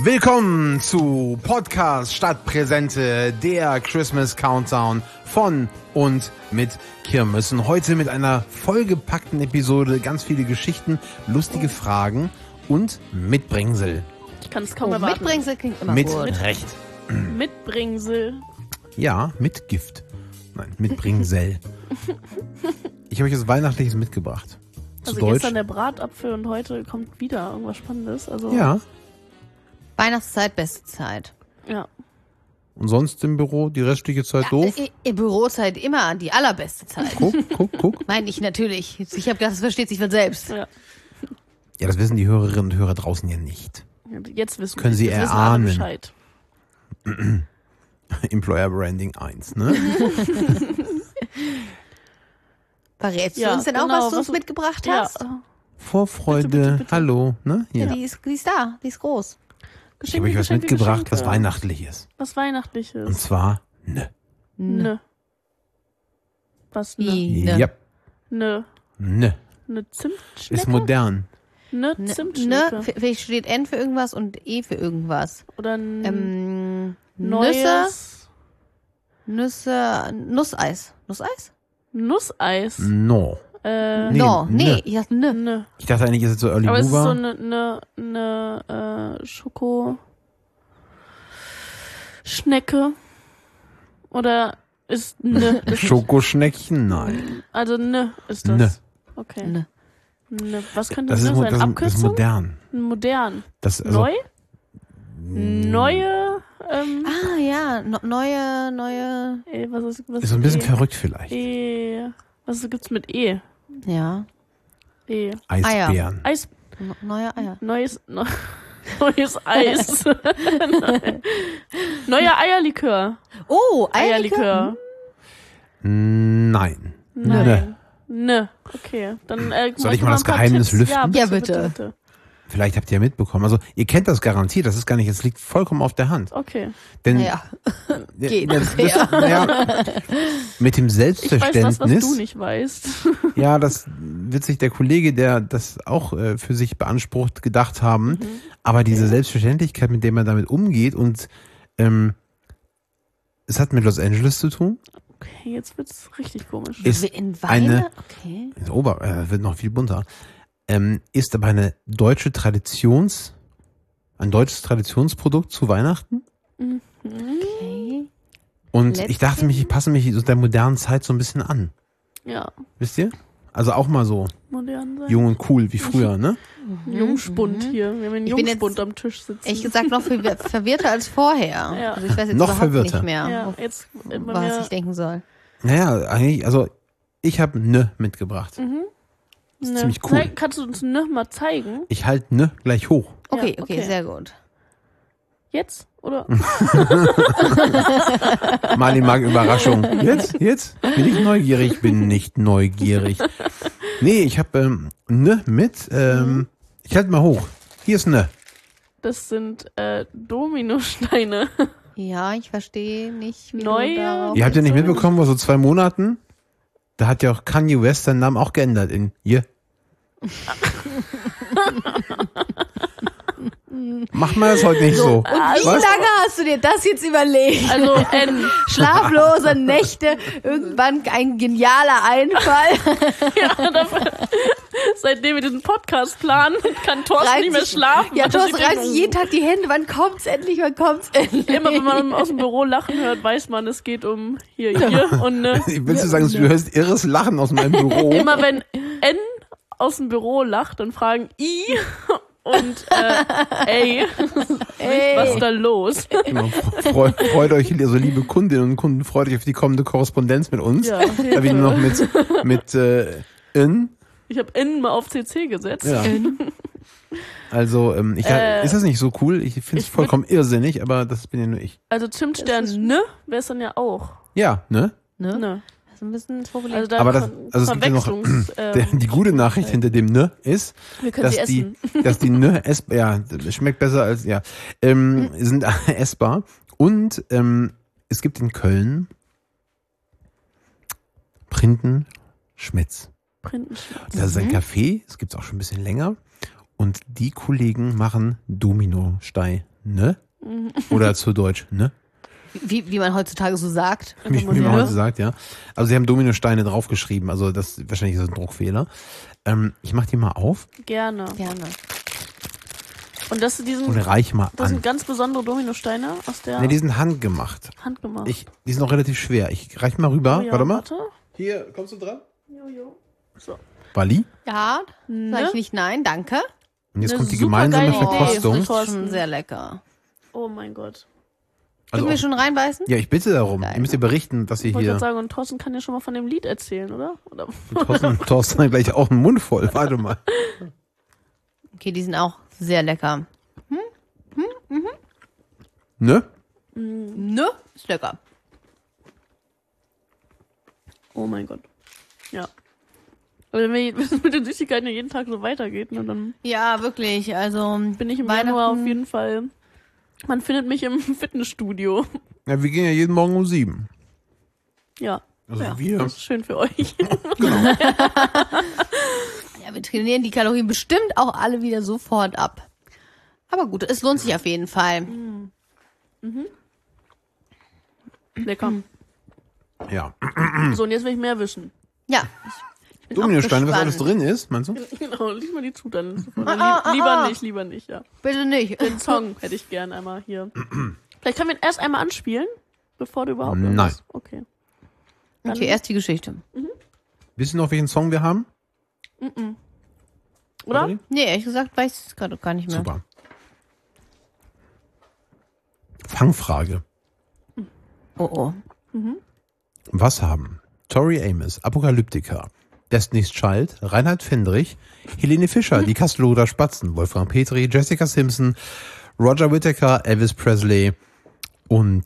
Willkommen zu Podcast Stadtpräsente, der Christmas Countdown von und mit Kirmessen. Heute mit einer vollgepackten Episode, ganz viele Geschichten, lustige Fragen und Mitbringsel. Ich kann es kaum erwarten. Mitbringsel klingt immer Mit gut. Recht. Mitbringsel. Ja, mit Gift. Nein, Mitbringsel. Ich habe euch was Weihnachtliches mitgebracht. Zu Also Deutsch. gestern der Bratapfel und heute kommt wieder irgendwas Spannendes. Also Ja. Weihnachtszeit, beste Zeit. Ja. Und sonst im Büro die restliche Zeit doof? Bürozeit immer die allerbeste Zeit. Guck. Nein, ich natürlich. Ich habe gedacht, das versteht sich von selbst. Ja. Ja, das wissen die Hörerinnen und Hörer draußen ja nicht. Jetzt wissen Können Sie jetzt wissen alle erahnen. Bescheid. Employer Branding 1, ne? Verrätst Ja, du uns denn auch, genau, was du uns was- mitgebracht Ja. hast? Vorfreude, Bitte. hallo, ne? Ja, Ja. die ist da, die ist groß. Ich habe euch was Geschenke, mitgebracht, was Geschenke. Weihnachtliches. Was Weihnachtliches. Und zwar, ne. Ne. Was ne? Wie? Ne. Ja, Ne. ne. Ne Zimtschnecke? Ist modern. Ne Ne, Zimtschnecke. vielleicht steht N für irgendwas und E für irgendwas. Oder ein Nüsse, neues Nusseis. Nusseis? Nusseis. No. Nee, No, ne. nee, ich dachte ne. Ne. Ich dachte eigentlich, ist es so Early Aber es ist so Mover. eine Schoko-Schnecke. Oder ist ne? das- Schokoschneckchen? Nein. Also ne ist das. Ne. Okay. Ne. Ne. Was könnte Das das ist, sein? das ist Abkürzung? modern. Modern. Das, also, Neu? Neue, Ah ja, neue. was ist so ein bisschen E? verrückt vielleicht. Was gibt's mit E? Ja, E. Eisbären. Eis, neue Eier. neues Eis. Neuer Eierlikör. Oh, Eierlikör. Nein. Nein. Ne. Okay. Dann, Soll ich wollt mal ihr das ein paar Geheimnis Tipps? lüften? Ja, bitte. bitte. Vielleicht habt ihr ja mitbekommen. Also, ihr kennt das garantiert. Das ist gar nicht, es liegt vollkommen auf der Hand. Okay. Denn Naja, geht. naja, mit dem Ich weiß Selbstverständnis. was du nicht weißt. Ja, das wird sich der Kollege, der das auch für sich beansprucht, gedacht haben. Aber diese Selbstverständlichkeit, mit der man damit umgeht und es hat mit Los Angeles zu tun. Okay, jetzt wird's richtig komisch. Ist In eine- Weine? Okay. Wird noch viel bunter. Ist aber ein deutsches Traditionsprodukt zu Weihnachten. Okay. Und ich dachte mich, ich passe mich so der modernen Zeit so ein bisschen an. Ja, Wisst ihr? Also auch mal so modern sein. jung und cool wie früher, ne? Jungspund hier. Wir haben einen Ich bin Jungspund jetzt am Tisch sitzen. Ehrlich gesagt noch verwirrter als vorher. Ja. Also ich weiß jetzt Noch überhaupt verwirrter. nicht mehr, ja, jetzt bei was mir. ich denken soll. Naja, eigentlich, also ich habe ne mitgebracht. ist ziemlich cool. Kannst du uns noch mal zeigen? Ich halte ne gleich hoch. Okay, Ja, okay, okay. sehr gut. Jetzt? Oder? Marlin mag Überraschung. Jetzt? Bin ich neugierig? Bin nicht neugierig. Nee, ich habe ne mit. Ich halte mal hoch. Hier ist ne. Das sind Dominosteine. Ja, ich verstehe nicht, wie Neue? du darauf... Ihr habt ja nicht so- mitbekommen, vor so 2 Monaten, da hat ja auch Kanye West seinen Namen auch geändert in Je. Mach mal das heute nicht so. Und wie Was? lange hast du dir das jetzt überlegt? Also N. Schlaflose Nächte, irgendwann ein genialer Einfall. Ja, seitdem wir diesen Podcast planen, kann Thorsten nicht mehr schlafen. Ja, weil Thorsten ich reißt denke, sich jeden Tag die Hände. Wann kommt's endlich? Wann kommt's endlich? Immer wenn man aus dem Büro lachen hört, weiß man, es geht um hier und ne. Willst du sagen, du hörst irres Lachen aus meinem Büro? Immer wenn N aus dem Büro lacht, dann fragen I und ey, was ist da los? Genau. Freut euch, also liebe Kundinnen und Kunden, freut euch auf die kommende Korrespondenz mit uns. Ja, Da wir nur noch mit in. ich habe N mal auf CC gesetzt. Ja. Also, ist das nicht so cool? Ich finde es ich vollkommen irrsinnig, aber das bin ja nur ich. Also Zimtstern ne wäre es dann ja auch. Ja, ne? Ne? Ne. Das ist ein bisschen das Problem. Also da Aber das, also es gibt ja noch, die gute Nachricht hinter dem ne ist, wir können sie dass essen. dass die ne essbar, ja, schmeckt besser als, ja, sind essbar. Und es gibt in Köln Printenschmitz. Das ist ein Café, es gibt's auch schon ein bisschen länger. Und die Kollegen machen Dominosteine. ne? Oder zu Deutsch, ne? Wie man heutzutage so sagt. Wie man heute sagt, ja. Also sie haben Dominosteine draufgeschrieben, also wahrscheinlich ist das ein Druckfehler. Ich mach die mal auf Gerne. Und das und reich mal das an. sind ganz besondere Dominosteine aus der Ne, die sind handgemacht. Handgemacht. Die sind auch relativ schwer. Ich reich mal rüber. Oh ja, Warte mal. Warte. Hier, kommst du dran? Jojo. So. Bali? Ja, sag ich nicht nein, danke. Und jetzt Eine kommt die supergeile gemeinsame Idee. Verkostung. Das ist Thorsten. schon sehr lecker. Oh mein Gott. Also Können wir auch, schon reinbeißen? ja, ich bitte darum. Geil. Ihr müsst ihr berichten, dass ihr Ich wollte hier... gerade sagen, und Thorsten kann ja schon mal von dem Lied erzählen, oder? Thorsten hat gleich auch einen Mund voll. Warte mal. Okay, die sind auch sehr lecker. Ne? Ne? Ist lecker. Oh mein Gott. Ja. Aber wenn es mit den Süßigkeiten ja jeden Tag so weitergeht, ne, dann Ja, wirklich. Also bin ich im Weihnachten- Januar auf jeden Fall. Man findet mich im Fitnessstudio. Ja, wir gehen ja jeden Morgen um 7. Ja. Also Ja, wir. das ist schön für euch. Ja, wir trainieren die Kalorien bestimmt auch alle wieder sofort ab. Aber gut, es lohnt sich auf jeden Fall. Lecker. Ja. So, und jetzt will ich mehr wissen. Ja. Ich bin auch Dominosteine, was gespannt. alles drin ist, meinst du? Genau, lies mal die Zutaten. Lieber nicht, ja. Bitte nicht. Den Song hätte ich gern einmal hier. Vielleicht können wir ihn erst einmal anspielen, bevor du überhaupt Nein. irgendwas- Okay. Okay, erst die Geschichte. Wissen noch, welchen Song wir haben? Oder? Batterie? Nee, ehrlich gesagt weiß ich es gerade gar nicht mehr. Super. Fangfrage. Oh oh. Was haben Tori Amos, Apokalyptika, Destiny's Child, Reinhard Fendrich, Helene Fischer, die Kastelruther Spatzen, Wolfgang Petri, Jessica Simpson, Roger Whittaker, Elvis Presley und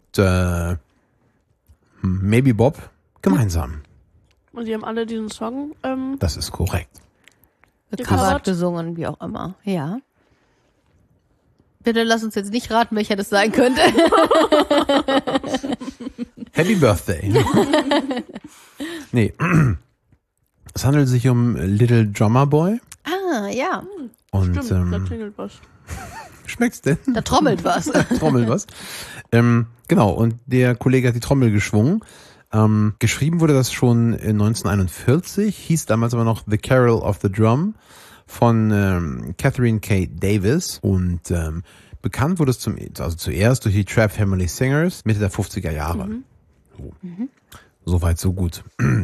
Maybe Bob gemeinsam? Und die haben alle diesen Song. Das ist korrekt. Gecovert, Gecovert. gesungen, wie auch immer. Ja. Bitte lass uns jetzt nicht raten, welcher das sein könnte. Happy Birthday. Nee. Es handelt sich um Little Drummer Boy. Ah, ja. Und Stimmt, da klingelt was. schmeckt's denn? Da trommelt was. Trommel was. Genau, und der Kollege hat die Trommel geschwungen. Geschrieben wurde das schon 1941, hieß damals aber noch The Carol of the Drum von Catherine K. Davis und bekannt wurde es zuerst durch die Trap Family Singers Mitte der 50er Jahre. So. Soweit, so gut.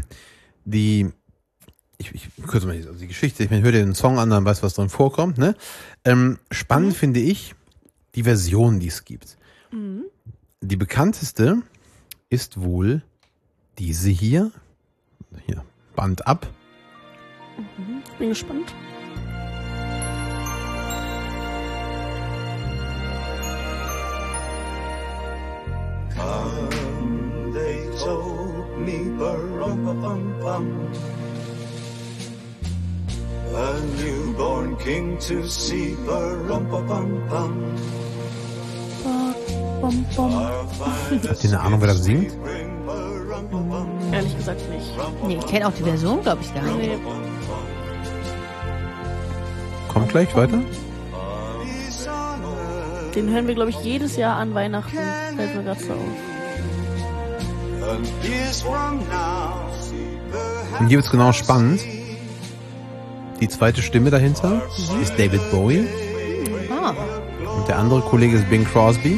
Ich kürze mal die Geschichte, ich meine, hör dir den Song an, dann weißt du, was drin vorkommt. Ne? Spannend finde ich die Version, die es gibt. Die bekannteste ist wohl diese hier. Hier, Band ab. Bin gespannt. They told me ba-rum-ba-bum-bum, a newborn king to see ba-rum-ba-bum-bum. Habt ihr eine Ahnung, wer das singt? Ehrlich gesagt nicht. Nee, ich kenne auch die Version, glaube ich, gar nicht. Nee. Kommt gleich weiter. Den hören wir, glaube ich, jedes Jahr an Weihnachten. Fällt mir gerade so auf. Und hier wird's genau spannend. Die zweite Stimme dahinter ist David Bowie Ah, und der andere Kollege ist Bing Crosby.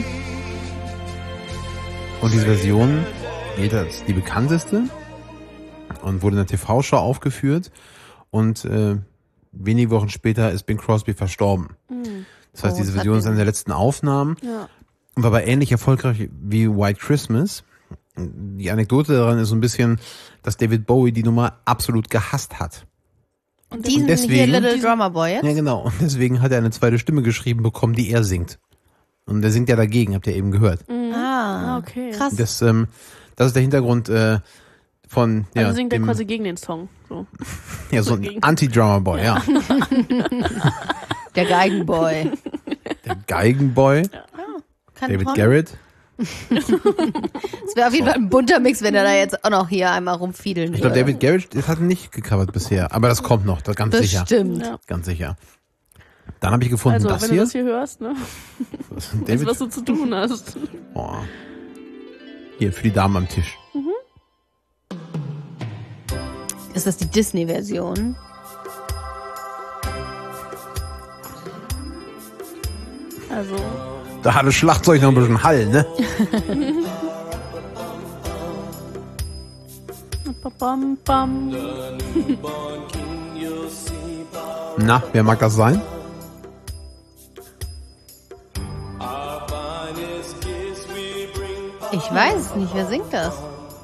Und diese Version gilt als die bekannteste und wurde in der TV-Show aufgeführt und wenige Wochen später ist Bing Crosby verstorben. Das heißt, Oh, diese das Version hat ist eine der letzten Aufnahmen Ja. und war aber ähnlich erfolgreich wie White Christmas. Die Anekdote daran ist so ein bisschen, dass David Bowie die Nummer absolut gehasst hat. diesen deswegen- hier Little Drummer Boy jetzt? Ja, genau. Und deswegen hat er eine zweite Stimme geschrieben bekommen, die er singt. Und der singt ja dagegen, habt ihr eben gehört. Ah, okay. krass. Das ist der Hintergrund von Also singt er dem, quasi gegen den Song. So. ja, so ein dagegen. Anti-Drummer-Boy, ja. Der Geigenboy. Der Geigenboy, Kann David Trommel. Garrett. Es wäre auf jeden Fall ein bunter Mix, wenn er da jetzt auch noch hier einmal rumfiedeln Ich glaube, würde. David Garrett das hat ihn nicht gecovert bisher. Aber das kommt noch, das ganz sicher. Bestimmt. Ja. Ganz sicher. Dann habe ich gefunden, Also, das wenn hier. du das hier hörst, ne? Weißt, David, was du zu tun hast. oh. Hier, für die Damen am Tisch. Ist das die Disney-Version? Also, Da hat das Schlagzeug noch ein bisschen Hall, ne? bam, bam. Na, wer mag das sein? Ich weiß es nicht. Wer singt das?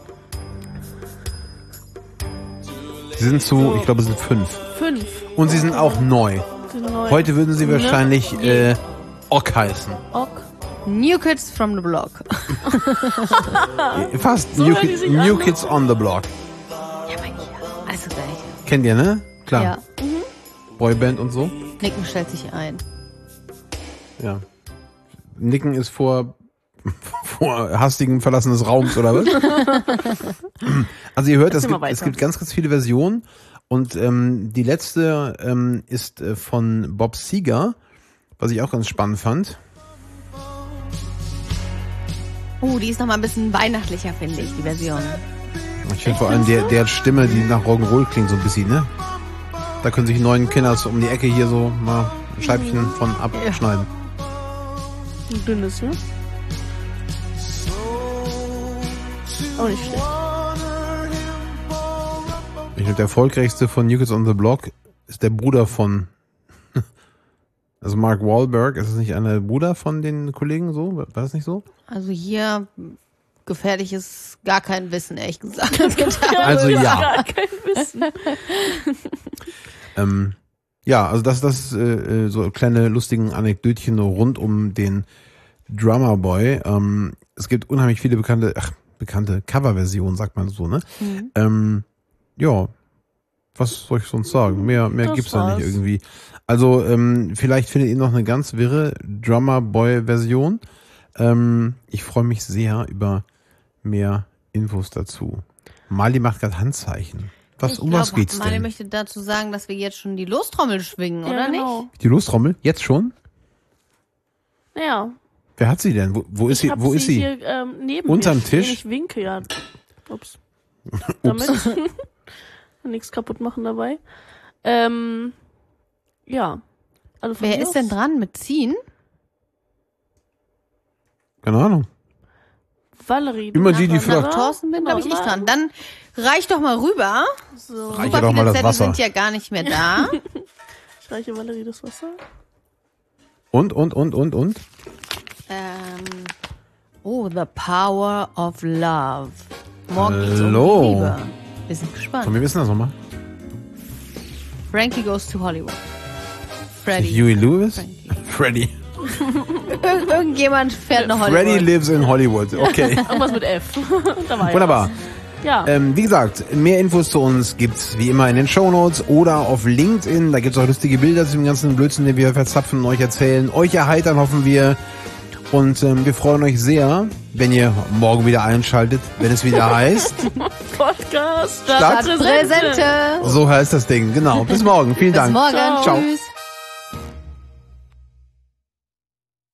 Sie sind zu, ich glaube, es sind 5. 5. Und sie sind auch neu. Heute würden sie wahrscheinlich Ock heißen. Ock. New Kids from the Block. Fast So New, hören die sich New an, ne? Kids on the Block. Ja, mein Gott. Also gleich. Kennt ihr, ne? Klar. Ja. Boyband und so. Nicken stellt sich ein. Ja. Nicken ist vor hastigem Verlassen des Raums, oder was? Also ihr hört, Erzähl mal es weiter. gibt ganz, ganz viele Versionen. Und die letzte ist von Bob Seger, was ich auch ganz spannend fand. Die ist noch mal ein bisschen weihnachtlicher, finde ich, die Version. Ich finde vor allem der Stimme, die nach Rock'n'Roll klingt so ein bisschen, ne? Da können sich die neuen Kinders um die Ecke hier so mal ein Scheibchen von abschneiden. Ein dünnes, ne? Auch nicht schlecht. Ich glaube, der erfolgreichste von New Kids on the Block ist der Bruder von, also Mark Wahlberg. Ist das nicht einer Bruder von den Kollegen so? War das nicht so? Also hier gefährliches gar kein Wissen, ehrlich gesagt. Also ja. Gar kein Wissen. Ja, also das so kleine lustigen Anekdötchen rund um den Drummer Boy. Es gibt unheimlich viele bekannte Coverversionen, sagt man so, ne? Ja, was soll ich sonst sagen? Mehr Das gibt's da nicht war's. irgendwie. Also vielleicht findet ihr noch eine ganz wirre Drummer Boy Version. Ich freue mich sehr über mehr Infos dazu. Mali macht gerade Handzeichen. Um was geht's Mali denn? möchte dazu sagen, dass wir jetzt schon die Lostrommel schwingen, oder genau. Die Lostrommel? Jetzt schon? Ja. Wer hat sie denn? Wo ist sie? hab Wo ist sie? Hier, neben Unterm mir Tisch? stehen. Ich winke, ja. Ups. Damit. Nichts kaputt machen dabei. Ja. Also von Wer mir ist denn aus- dran mit Ziehen? Keine Ahnung. Valerie. Immer die, die Nachher, fragt. Thorsten bin, glaube ich, ich dran. Dann reich doch mal rüber. So. Reiche Super doch mal viele das Zettel Wasser. sind ja gar nicht mehr da. Ich reiche Valerie das Wasser. Und? The Power of Love. Morgen geht's um Hallo. die Liebe. Wir sind gespannt. Komm, wir wissen das nochmal. Frankie goes to Hollywood. Freddy. Huey Lewis? Frankie. Freddy. Irgendjemand fährt nach Hollywood. Freddy lives in Hollywood. Okay. Irgendwas mit F. Da war ja Wunderbar. was. Ja. Wie gesagt, mehr Infos zu uns gibt's wie immer in den Shownotes oder auf LinkedIn. Da gibt's auch lustige Bilder zu dem ganzen Blödsinn, den wir verzapfen und euch erzählen. Euch erheitern, hoffen wir. Und wir freuen euch sehr, wenn ihr morgen wieder einschaltet, wenn es wieder heißt. Podcast. Stadt Präsente. So heißt das Ding. Genau. Bis morgen. Vielen Bis Dank. morgen. Ciao. Ciao. Tschüss.